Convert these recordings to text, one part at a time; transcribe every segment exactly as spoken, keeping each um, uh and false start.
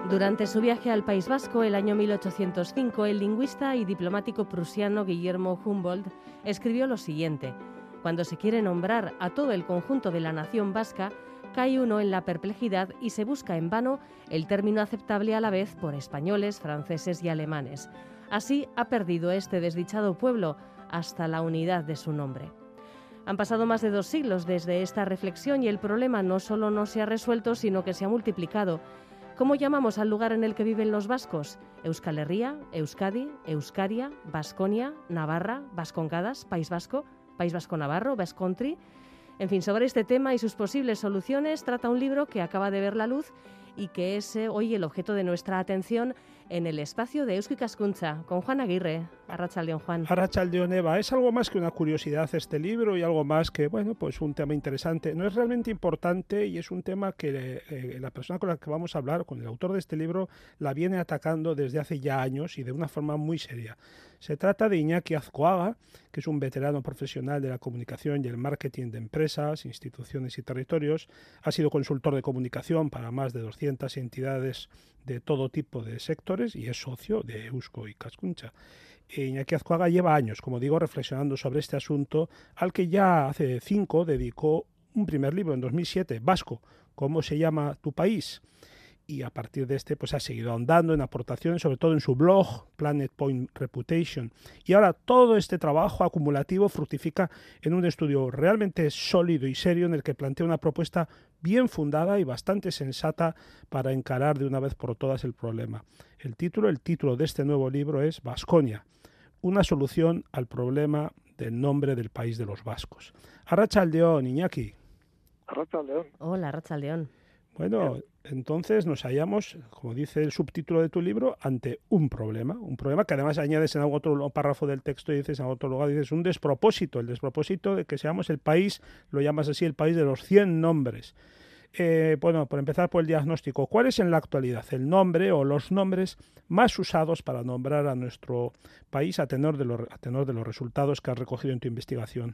Durante su viaje al País Vasco el año mil ochocientos cinco, el lingüista y diplomático prusiano Guillermo Humboldt escribió lo siguiente: cuando se quiere nombrar a todo el conjunto de la nación vasca, cae uno en la perplejidad y se busca en vano el término aceptable a la vez por españoles, franceses y alemanes. Así ha perdido este desdichado pueblo hasta la unidad de su nombre. Han pasado más de dos siglos desde esta reflexión y el problema no solo no se ha resuelto, sino que se ha multiplicado. ¿Cómo llamamos al lugar en el que viven los vascos? Euskal Herria, Euskadi, Euskaria, Baskonia, Navarra, Vascongadas, País Vasco, País Vasco Navarro, Basque Country. En fin, sobre este tema y sus posibles soluciones trata un libro que acaba de ver la luz y que es eh, hoy el objeto de nuestra atención en el espacio de Eusko Ikaskuntza, con Juan Aguirre. Arratsaldeon, Juan. Arratsaldeon, Eva. Es algo más que una curiosidad este libro y algo más que, bueno, pues un tema interesante. No es realmente importante y es un tema que eh, la persona con la que vamos a hablar, con el autor de este libro, la viene atacando desde hace ya años y de una forma muy seria. Se trata de Iñaki Azcoaga, que es un veterano profesional de la comunicación y el marketing de empresas, instituciones y territorios. Ha sido consultor de comunicación para más de doscientas entidades de todo tipo de sectores y es socio de Eusko Ikaskuntza. Iñaki Azcoaga lleva años, como digo, reflexionando sobre este asunto, al que ya hace cinco dedicó un primer libro en dos mil siete, Vasco, ¿cómo se llama tu país? Y a partir de este pues ha seguido ahondando en aportaciones, sobre todo en su blog Planet Point Reputation. Y ahora todo este trabajo acumulativo fructifica en un estudio realmente sólido y serio en el que plantea una propuesta bien fundada y bastante sensata para encarar de una vez por todas el problema. El título, el título de este nuevo libro es Baskonia, una solución al problema del nombre del país de los vascos. Arratsaldeon, Iñaki. Arratsaldeon. Hola, Arratsaldeon. Bueno, entonces nos hallamos, como dice el subtítulo de tu libro, ante un problema, un problema que además añades en algún otro párrafo del texto y dices en otro lugar, dices un despropósito, el despropósito de que seamos el país, lo llamas así, el país de los cien nombres. Eh, bueno, por empezar por el diagnóstico, ¿cuál es en la actualidad el nombre o los nombres más usados para nombrar a nuestro país a tenor de los, a tenor de los resultados que has recogido en tu investigación?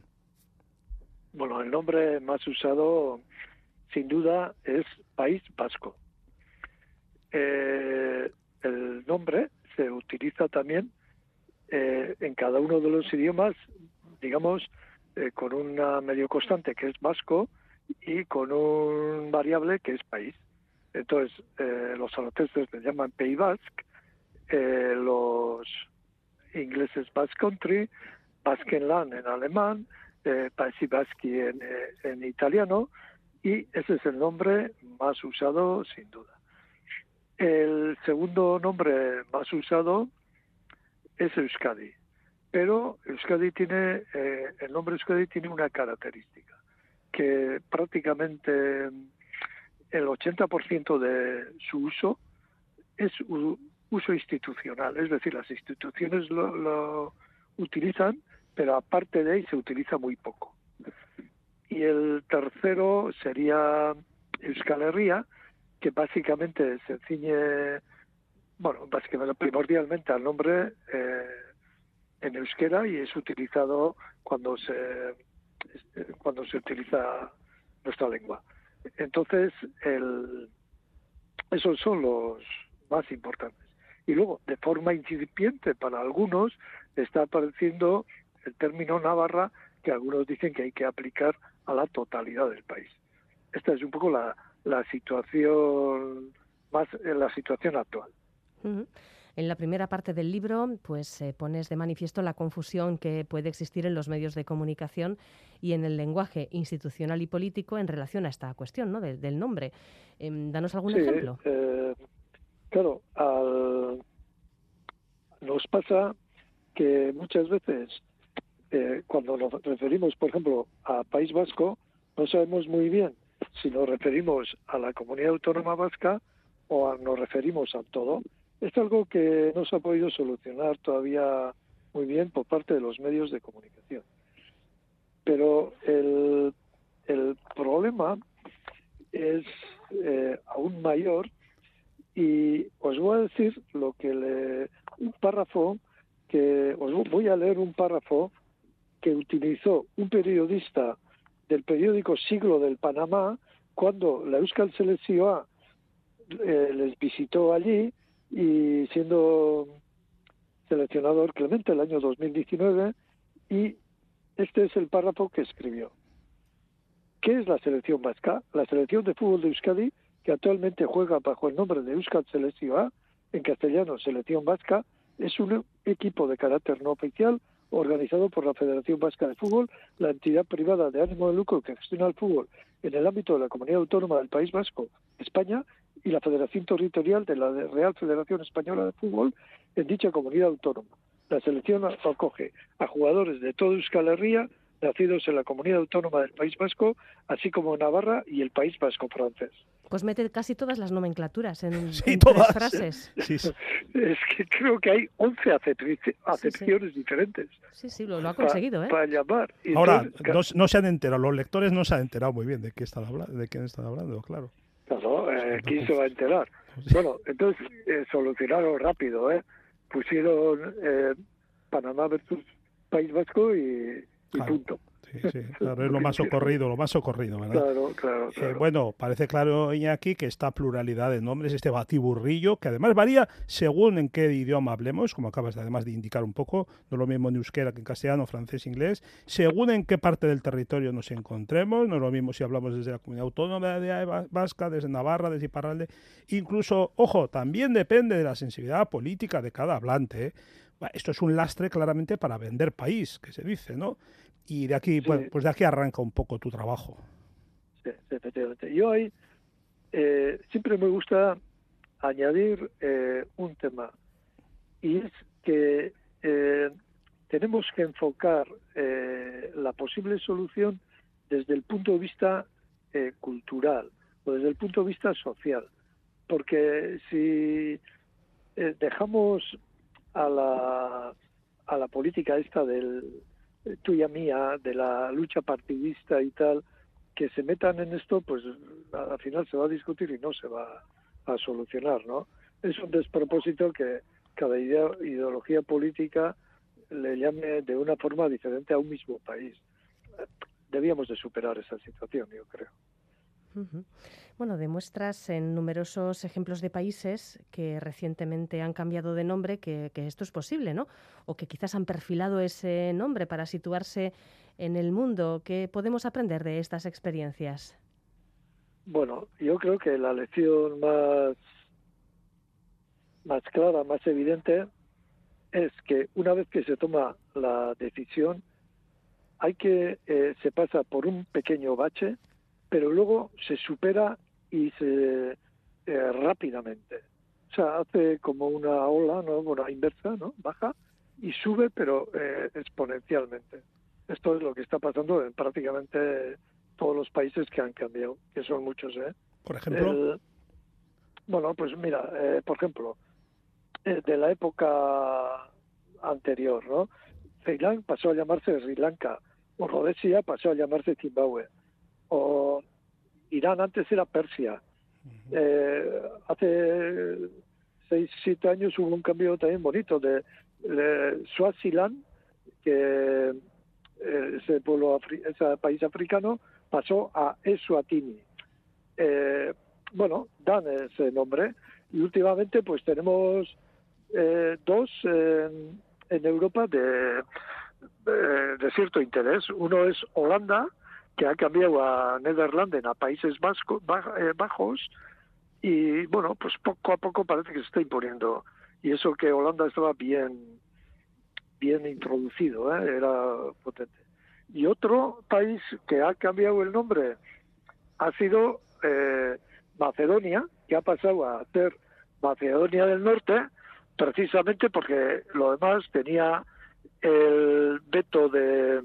Bueno, el nombre más usado sin duda es País Vasco. Eh, el nombre se utiliza también eh, en cada uno de los idiomas, digamos, eh, con una medio constante que es vasco y con un variable que es país. Entonces, eh, los alateses le llaman Pays Basque, eh, los ingleses Basque Country, Baskenland en alemán, eh, Paesi Baschi en, eh, en italiano, y ese es el nombre más usado sin duda. El segundo nombre más usado es Euskadi, pero Euskadi tiene, eh, el nombre Euskadi tiene una característica, que prácticamente el ochenta por ciento de su uso es u, uso institucional, es decir, las instituciones lo, lo utilizan, pero aparte de ahí se utiliza muy poco. Y el tercero sería Euskal Herria, que básicamente se ciñe, bueno, básicamente primordialmente al nombre eh, en euskera y es utilizado cuando se cuando se utiliza nuestra lengua. Entonces, el, esos son los más importantes. Y luego, de forma incipiente para algunos, está apareciendo el término Navarra, que algunos dicen que hay que aplicar a la totalidad del país. Esta es un poco la, la situación más la situación actual. Uh-huh. En la primera parte del libro, pues eh, pones de manifiesto la confusión que puede existir en los medios de comunicación y en el lenguaje institucional y político en relación a esta cuestión, ¿no?, de, del nombre. Eh, danos algún sí, ejemplo. Eh, claro, al, nos pasa que muchas veces eh, cuando nos referimos, por ejemplo, a País Vasco, no sabemos muy bien si nos referimos a la comunidad autónoma vasca o a, nos referimos a todo. Es algo que no se ha podido solucionar todavía muy bien por parte de los medios de comunicación. Pero el, el problema es eh, aún mayor y os voy a decir lo que le, un párrafo que os voy a leer un párrafo que utilizó un periodista del periódico Siglo del Panamá cuando la Euskal Selekzioa eh, les visitó allí y siendo seleccionador Clemente el año dos mil diecinueve, y este es el párrafo que escribió. ¿Qué es la selección vasca? La selección de fútbol de Euskadi, que actualmente juega bajo el nombre de Euskal Selekzioa A, en castellano Selección Vasca, es un equipo de carácter no oficial organizado por la Federación Vasca de Fútbol, la entidad privada de ánimo de lucro que gestiona el fútbol en el ámbito de la Comunidad Autónoma del País Vasco, España, y la Federación Territorial de la Real Federación Española de Fútbol en dicha comunidad autónoma. La selección acoge a jugadores de toda Euskal Herria, nacidos en la Comunidad Autónoma del País Vasco, así como Navarra y el País Vasco francés. Pues mete casi todas las nomenclaturas en, sí, en todas. tres frases. Sí, sí. Es que creo que hay once acepciones sí, sí. diferentes. Sí, sí, lo, lo ha conseguido, pa, ¿eh? Para llamar. Y Ahora, entonces, no, no se han enterado, los lectores no se han enterado muy bien de qué están hablando, de quién están hablando, claro. Claro, eh, ¿quién se va a enterar? Sí. Bueno, entonces eh, solucionaron rápido, ¿eh? Pusieron eh, Panamá versus País Vasco y, y claro. punto. Sí, sí, claro, es lo más socorrido, lo más socorrido, ¿verdad? Claro, claro, claro. Eh, bueno, parece claro, Iñaki, que esta pluralidad de nombres, este batiburrillo, que además varía según en qué idioma hablemos, como acabas de, además de indicar un poco, no es lo mismo en euskera que en castellano, francés, inglés, según en qué parte del territorio nos encontremos, no es lo mismo si hablamos desde la Comunidad Autónoma de Vasca, desde Navarra, desde Iparralde, incluso, ojo, también depende de la sensibilidad política de cada hablante, ¿eh? Esto es un lastre claramente para vender país, que se dice, ¿no? Y de aquí, sí. bueno, pues de aquí arranca un poco tu trabajo. Sí, efectivamente. Yo ahí eh, siempre me gusta añadir eh, un tema, y es que eh, tenemos que enfocar eh, la posible solución desde el punto de vista eh, cultural o desde el punto de vista social, porque si eh, dejamos a la a la política esta del tuya mía, de la lucha partidista y tal, que se metan en esto, pues al final se va a discutir y no se va a solucionar, ¿no? Es un despropósito que cada idea, ideología política le llame de una forma diferente a un mismo país. Debíamos de superar esa situación, yo creo. Uh-huh. Bueno, demuestras en numerosos ejemplos de países que recientemente han cambiado de nombre que, que esto es posible, ¿no? O que quizás han perfilado ese nombre para situarse en el mundo. ¿Qué podemos aprender de estas experiencias? Bueno, yo creo que la lección más, más clara, más evidente, es que una vez que se toma la decisión, hay que eh, se pasa por un pequeño bache, pero luego se supera y se eh, rápidamente. O sea, hace como una ola, ¿no? Una inversa, ¿no? Baja y sube, pero eh, exponencialmente. Esto es lo que está pasando en prácticamente todos los países que han cambiado, que son muchos, ¿eh? Por ejemplo. El, bueno, pues mira, eh, por ejemplo, eh, de la época anterior, ¿no? Ceilán pasó a llamarse Sri Lanka, o Rhodesia pasó a llamarse Zimbabue, o Irán antes era Persia. Eh, hace seis, siete años hubo un cambio también bonito de, de Swaziland, que eh, ese pueblo, afri- ese país africano pasó a Eswatini. Eh, bueno, dan ese nombre y últimamente pues tenemos eh, dos eh, en Europa de, de, de cierto interés. Uno es Holanda, que ha cambiado a Nederlanden, a Países Vasco, Bajos, y bueno, pues poco a poco parece que se está imponiendo. Y eso que Holanda estaba bien, bien introducido, ¿eh? Era potente. Y otro país que ha cambiado el nombre ha sido eh, Macedonia, que ha pasado a ser Macedonia del Norte, precisamente porque lo demás tenía el veto de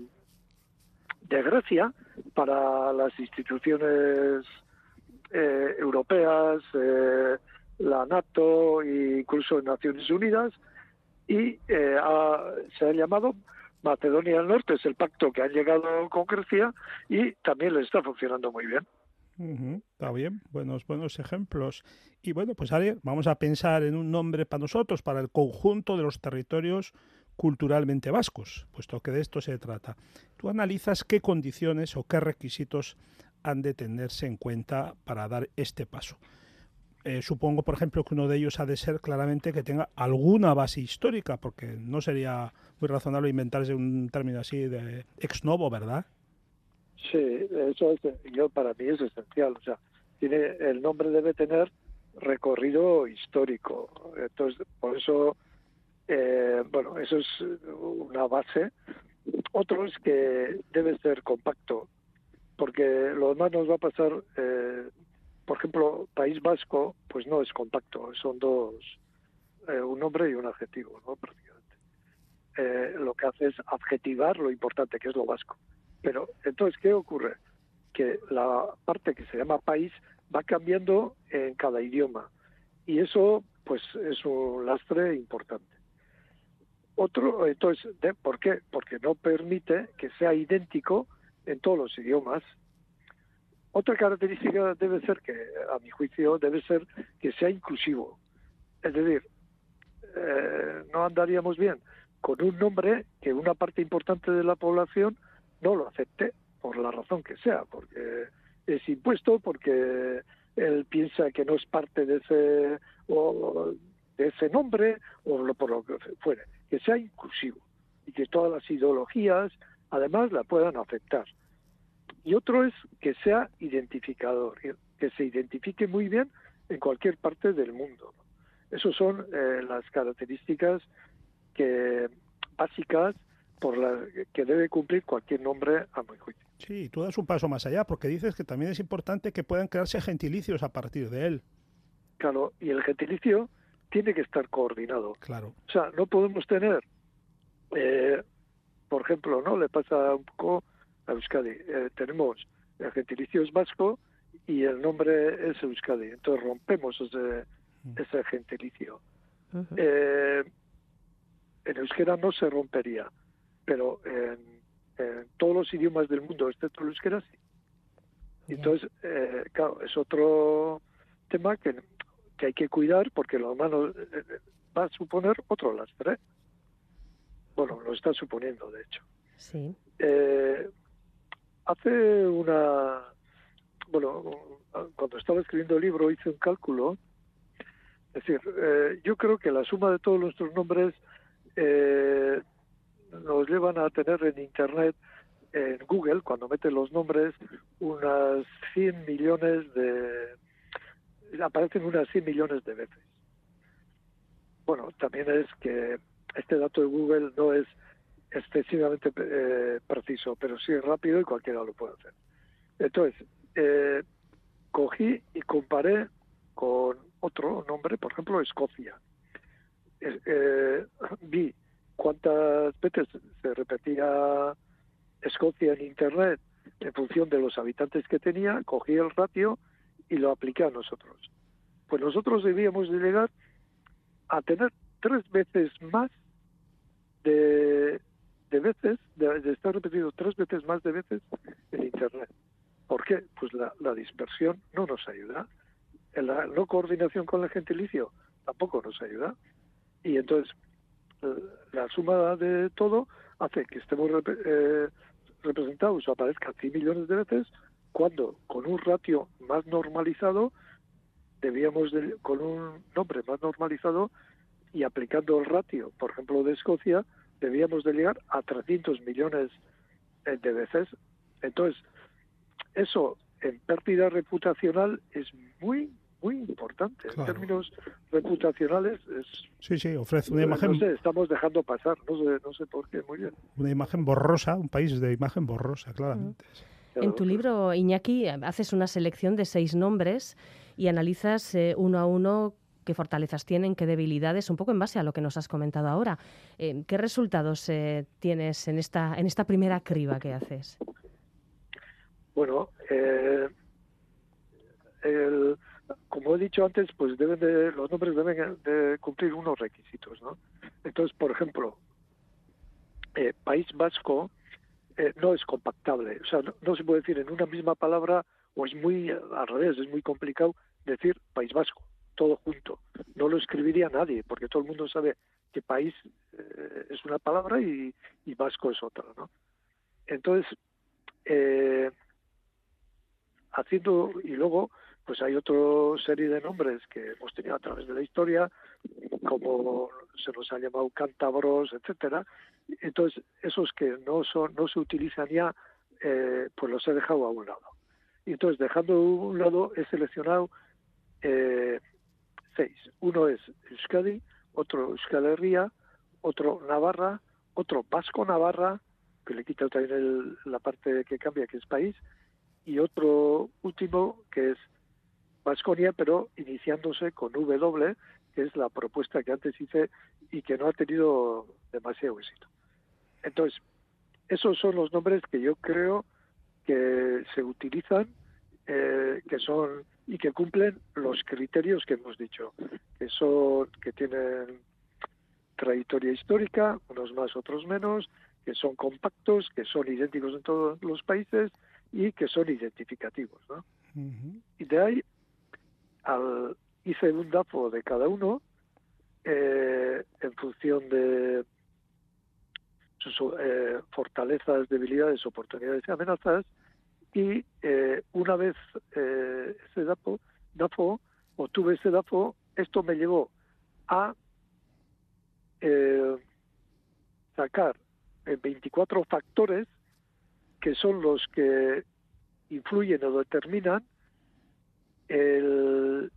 de Grecia para las instituciones eh, europeas, eh, la NATO e incluso Naciones Unidas, y eh, ha, se ha llamado Macedonia del Norte. Es el pacto que han llegado con Grecia y también les está funcionando muy bien. Uh-huh, está bien, buenos, buenos ejemplos. Y bueno, pues ahora vamos a pensar en un nombre para nosotros, para el conjunto de los territorios culturalmente vascos, puesto que de esto se trata. Tú analizas qué condiciones o qué requisitos han de tenerse en cuenta para dar este paso. eh, supongo, por ejemplo, que uno de ellos ha de ser claramente que tenga alguna base histórica, porque no sería muy razonable inventarse un término así de ex novo, ¿verdad? Sí, eso es, yo para mí es esencial. O sea, tiene el nombre debe tener recorrido histórico. Entonces, por eso, eh, bueno, eso es una base. Otro es que debe ser compacto, porque lo demás nos va a pasar. Eh, por ejemplo, País Vasco, pues no es compacto, son dos, eh, un nombre y un adjetivo, ¿no? Prácticamente. Eh, lo que hace es adjetivar lo importante, que es lo vasco. Pero entonces, ¿qué ocurre? Que la parte que se llama país va cambiando en cada idioma y eso pues es un lastre importante. Otro, entonces, ¿de, ¿por qué? Porque no permite que sea idéntico en todos los idiomas. Otra característica debe ser que, a mi juicio, debe ser que sea inclusivo. Es decir, eh, no andaríamos bien con un nombre que una parte importante de la población no lo acepte, por la razón que sea, porque es impuesto, porque él piensa que no es parte de ese o de ese nombre, o lo, por lo que fuere, que sea inclusivo y que todas las ideologías además la puedan aceptar. Y otro es que sea identificador, que se identifique muy bien en cualquier parte del mundo. Esas son eh, las características que básicas por las que debe cumplir cualquier nombre a mi juicio. Sí, tú das un paso más allá, porque dices que también es importante que puedan crearse gentilicios a partir de él. Claro, y el gentilicio tiene que estar coordinado. Claro. O sea, no podemos tener, eh, por ejemplo, ¿no? Le pasa un poco a Euskadi. Eh, tenemos el gentilicio es vasco y el nombre es Euskadi. Entonces rompemos ese, ese gentilicio. Uh-huh. Eh, en euskera no se rompería, pero en, en todos los idiomas del mundo, excepto el euskera, sí. Entonces, eh, claro, es otro tema que, que hay que cuidar porque lo humano eh, va a suponer otro lastre. Bueno, lo está suponiendo, de hecho. Sí. Eh, hace una... Bueno, cuando estaba escribiendo el libro hice un cálculo. Es decir, eh, yo creo que la suma de todos nuestros nombres eh, nos llevan a tener en Internet, en Google, cuando meten los nombres, unas cien millones de... aparecen unas cien millones de veces. Bueno, también es que este dato de Google no es excesivamente eh, preciso, pero sí es rápido y cualquiera lo puede hacer. Entonces, eh, cogí y comparé con otro nombre, por ejemplo, Escocia. Eh, eh, vi cuántas veces se repetía Escocia en Internet en función de los habitantes que tenía, cogí el ratio y lo apliqué a nosotros. Pues nosotros debíamos de llegar a tener tres veces más de, de veces, de, de estar repetido tres veces más de veces en Internet. ¿Por qué? Pues la, la dispersión no nos ayuda. La no coordinación con el gentilicio tampoco nos ayuda. Y entonces la suma de todo hace que estemos eh, representados o aparezcan cien millones de veces, cuando con un ratio más normalizado debíamos de, con un nombre más normalizado y aplicando el ratio, por ejemplo, de Escocia, debíamos de llegar a trescientos millones de veces. Entonces, eso en pérdida reputacional es muy muy importante. Claro. En términos reputacionales es... Sí, sí, ofrece una imagen... No sé, estamos dejando pasar, no sé, no sé por qué, muy bien. Una imagen borrosa, un país de imagen borrosa, claramente. Mm. En tu libro, Iñaki, haces una selección de seis nombres y analizas eh, uno a uno qué fortalezas tienen, qué debilidades, un poco en base a lo que nos has comentado ahora. Eh, ¿Qué resultados eh, tienes en esta, en esta primera criba que haces? Bueno, eh, el... como he dicho antes, pues deben de, los nombres deben de cumplir unos requisitos, ¿no? Entonces, por ejemplo, eh, País Vasco eh, no es compactable. O sea, no, no se puede decir en una misma palabra, o es muy, al revés, es muy complicado decir País Vasco, todo junto. No lo escribiría nadie, porque todo el mundo sabe que país eh, es una palabra y, y vasco es otra, ¿no? Entonces, eh, haciendo, y luego pues hay otra serie de nombres que hemos tenido a través de la historia, como se nos ha llamado cántabros, etcétera. Entonces, esos que no son, no se utilizan ya, eh, pues los he dejado a un lado. Y entonces, dejando a un lado, he seleccionado eh, seis. Uno es Euskadi, otro Euskal Herria, otro Navarra, otro Vasco Navarra, que le quita también el, la parte que cambia, que es país, y otro último que es Baskonia, pero iniciándose con W, que es la propuesta que antes hice y que no ha tenido demasiado éxito. Entonces, esos son los nombres que yo creo que se utilizan, eh, que son y que cumplen los criterios que hemos dicho, que son, que tienen trayectoria histórica, unos más, otros menos, que son compactos, que son idénticos en todos los países y que son identificativos, ¿no? Uh-huh. Y de ahí al, hice un DAFO de cada uno eh, en función de sus eh, fortalezas, debilidades, oportunidades y amenazas, y eh, una vez eh, ese DAFO, DAFO, obtuve ese DAFO, esto me llevó a eh, sacar veinticuatro factores que son los que influyen o determinan el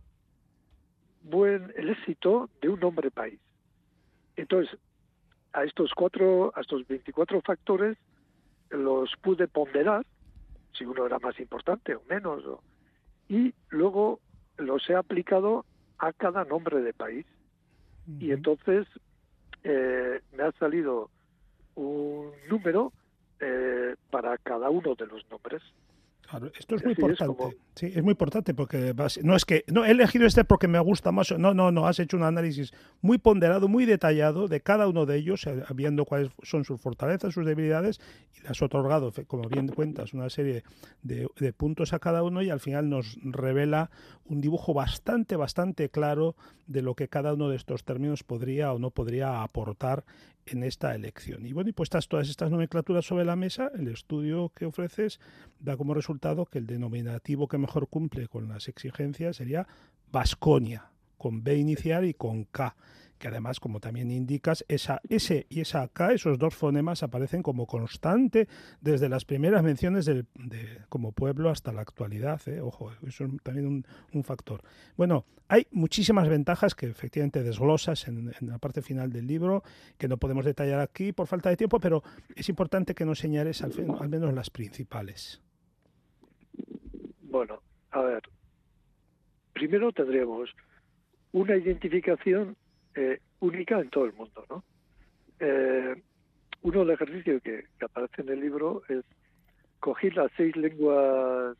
buen el éxito de un nombre país. Entonces, a estos cuatro, a estos veinticuatro factores los pude ponderar, si uno era más importante o menos, o, y luego los he aplicado a cada nombre de país. Uh-huh. Y entonces eh, me ha salido un número eh, para cada uno de los nombres. Claro, esto es muy Así importante. Es como... Sí, es muy importante porque vas, no es que no he elegido este porque me gusta más. No, no, no. Has hecho un análisis muy ponderado, muy detallado de cada uno de ellos, viendo cuáles son sus fortalezas, sus debilidades, y le has otorgado, como bien cuentas, una serie de, de puntos a cada uno y al final nos revela un dibujo bastante, bastante claro de lo que cada uno de estos términos podría o no podría aportar en esta elección. Y bueno, y puestas todas estas nomenclaturas sobre la mesa, el estudio que ofreces da como resultado que el denominativo que mejor cumple con las exigencias sería Baskonia, con B inicial y con K, que además, como también indicas, esa S y esa K, esos dos fonemas aparecen como constante desde las primeras menciones del, de, como pueblo hasta la actualidad, ¿eh? Ojo, eso es también un, un factor. Bueno, hay muchísimas ventajas que efectivamente desglosas en, en la parte final del libro, que no podemos detallar aquí por falta de tiempo, pero es importante que nos señales al, al menos las principales. Bueno, a ver, primero tendríamos una identificación eh, única en todo el mundo, ¿no? Eh, uno del ejercicio que, que aparece en el libro es coger las seis lenguas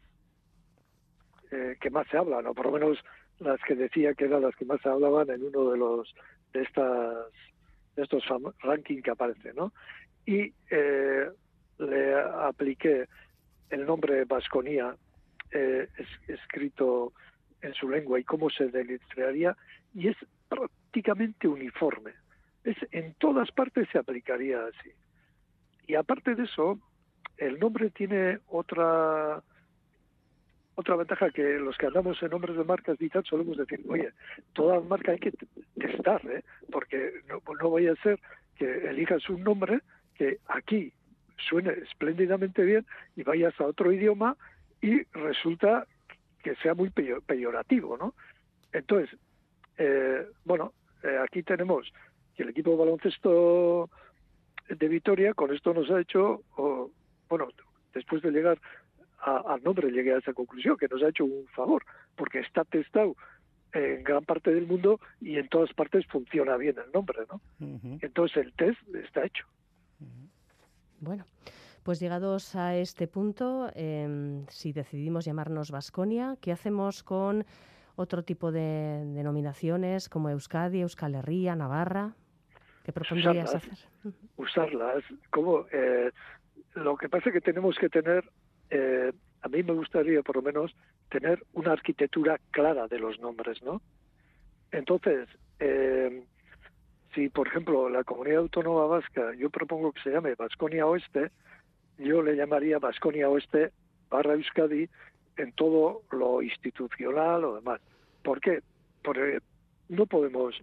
eh, que más se hablan, o por lo menos las que decía que eran las que más se hablaban en uno de los de estas de estos rankings que aparecen, ¿no? Y eh, le apliqué el nombre Baskonia eh, es, escrito en su lengua y cómo se deletrearía, y es prácticamente uniforme. Es, en todas partes se aplicaría así. Y aparte de eso, el nombre tiene otra otra ventaja, que los que andamos en nombres de marcas y tal solemos decir, oye, toda marca hay que testar, ¿eh? Porque no, no vaya a ser que elijas un nombre que aquí suene espléndidamente bien y vayas a otro idioma y resulta que sea muy peyorativo, ¿no? Entonces, eh, bueno, eh, aquí tenemos que el equipo de baloncesto de Vitoria con esto nos ha hecho, oh, bueno, después de llegar a, al nombre llegué a esa conclusión, que nos ha hecho un favor, porque está testado en gran parte del mundo y en todas partes funciona bien el nombre, ¿no? Uh-huh. Entonces el test está hecho. Uh-huh. Bueno, pues llegados a este punto, eh, si decidimos llamarnos Baskonia, ¿qué hacemos con otro tipo de denominaciones como Euskadi, Euskal Herria, Navarra? ¿Qué propondrías usarlas, hacer? Usarlas. Como, eh, lo que pasa es que tenemos que tener, eh, a mí me gustaría por lo menos tener una arquitectura clara de los nombres, ¿no? Entonces, eh, si por ejemplo la comunidad autónoma vasca, yo propongo que se llame Baskonia Oeste, yo le llamaría Baskonia Oeste barra Euskadi, en todo lo institucional o demás. ¿Por qué? Porque no podemos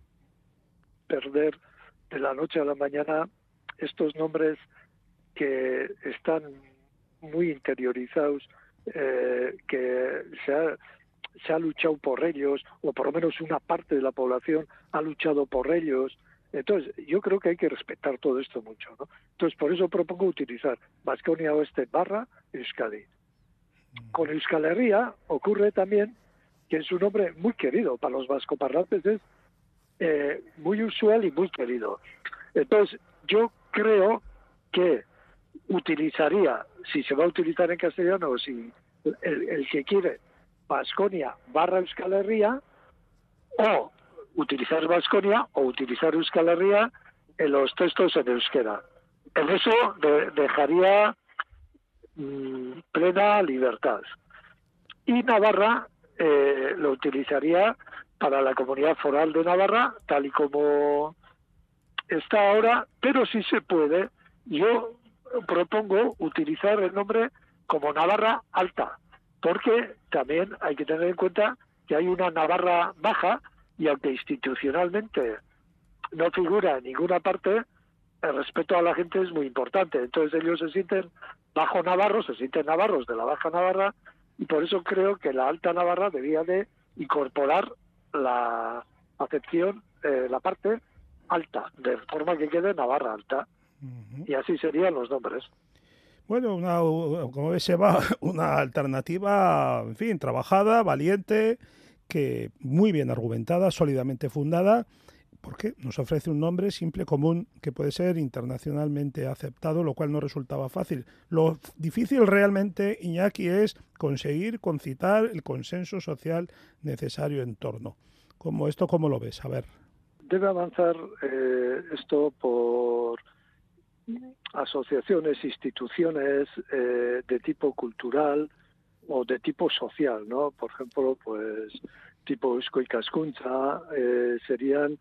perder de la noche a la mañana estos nombres que están muy interiorizados, eh, que se ha, se ha luchado por ellos, o por lo menos una parte de la población ha luchado por ellos. Entonces, yo creo que hay que respetar todo esto mucho, ¿no? Entonces, por eso propongo utilizar Baskonia Oeste barra Euskadi. Con Euskal Herria ocurre también que es un nombre muy querido para los vascoparlantes, es eh, muy usual y muy querido. Entonces, yo creo que utilizaría, si se va a utilizar en castellano, o si el, el que quiere, Baskonia barra Euskal Herria, o utilizar Baskonia o utilizar Euskal Herria en los textos en euskera. En eso de, dejaría mmm, plena libertad. Y Navarra eh, lo utilizaría para la Comunidad Foral de Navarra, tal y como está ahora, pero si se puede, yo propongo utilizar el nombre como Navarra Alta, porque también hay que tener en cuenta que hay una Navarra Baja, y aunque institucionalmente no figura en ninguna parte, el respeto a la gente es muy importante. Entonces ellos se sienten bajo navarros, se sienten navarros de la Baja Navarra, y por eso creo que la Alta Navarra debía de incorporar la acepción, eh, la parte alta, de forma que quede Navarra Alta. Uh-huh. Y así serían los nombres. Bueno, una, como ves, se va una alternativa, en fin, trabajada, valiente, que muy bien argumentada, sólidamente fundada, porque nos ofrece un nombre simple, común, que puede ser internacionalmente aceptado, lo cual no resultaba fácil. Lo difícil realmente, Iñaki, es conseguir concitar el consenso social necesario en torno. ¿Cómo, ¿Esto cómo lo ves? A ver. Debe avanzar eh, esto por asociaciones, instituciones eh, de tipo cultural o de tipo social, ¿no? Por ejemplo, pues tipo Eusko Ikaskuntza, eh, serían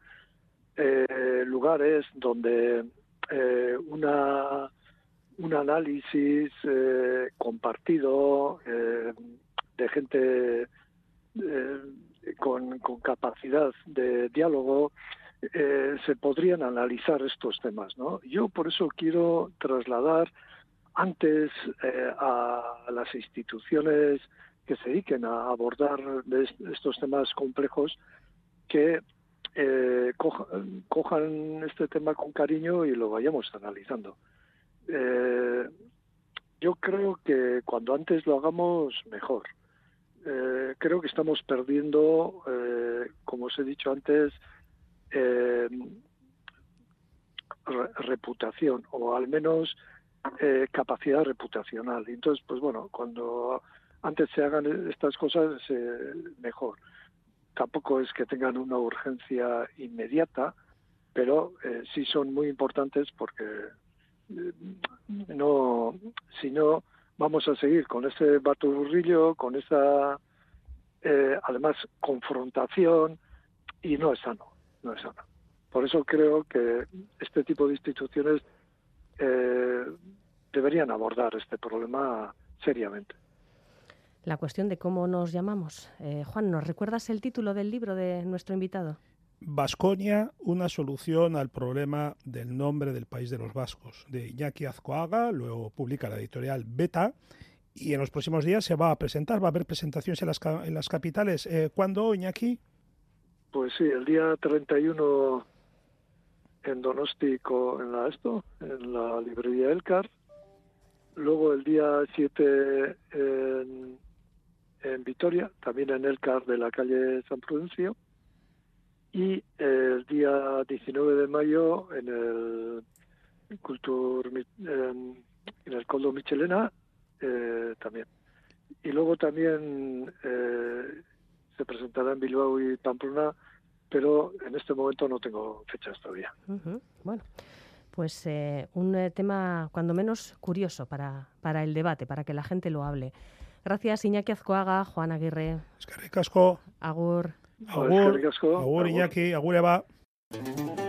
eh, lugares donde eh, una un análisis eh, compartido eh, de gente eh, con, con capacidad de diálogo, eh, se podrían analizar estos temas, ¿no? Yo por eso quiero trasladar antes eh, a las instituciones que se dediquen a abordar estos temas complejos, que eh, cojan, cojan este tema con cariño y lo vayamos analizando. Eh, yo creo que cuando antes lo hagamos, mejor. Eh, creo que estamos perdiendo, eh, como os he dicho antes, eh, re- reputación, o al menos eh, capacidad reputacional. Entonces, pues bueno, cuando antes se hagan estas cosas, eh, mejor. Tampoco es que tengan una urgencia inmediata, pero eh, sí son muy importantes, porque eh, no, si no, vamos a seguir con ese batiburrillo, con esa, eh, además, confrontación, y no es sano, no es sano. Por eso creo que este tipo de instituciones eh, deberían abordar este problema seriamente. La cuestión de cómo nos llamamos. Eh, Juan, ¿nos recuerdas el título del libro de nuestro invitado? Baskonia, una solución al problema del nombre del país de los vascos, de Iñaki Azcoaga. Luego publica la editorial Beta, y en los próximos días se va a presentar, va a haber presentaciones en las, en las capitales. Eh, ¿Cuándo, Iñaki? Pues sí, el día treinta y uno en Donosti, en la esto, en la librería Elkar. Luego el día siete en, en Vitoria, también en Elkar de la calle San Prudencio. Y el día diecinueve de mayo en el Cultur, en, en el Coldo Michelena, eh, también. Y luego también eh, se presentará en Bilbao y Pamplona, pero en este momento no tengo fechas todavía. Uh-huh. Bueno, pues eh, un eh, tema cuando menos curioso para, para el debate, para que la gente lo hable. Gracias, Iñaki Azcoaga, Juan Aguirre. Eskerrik asko. Agur. Agur, agur, Iñaki, agur Eva.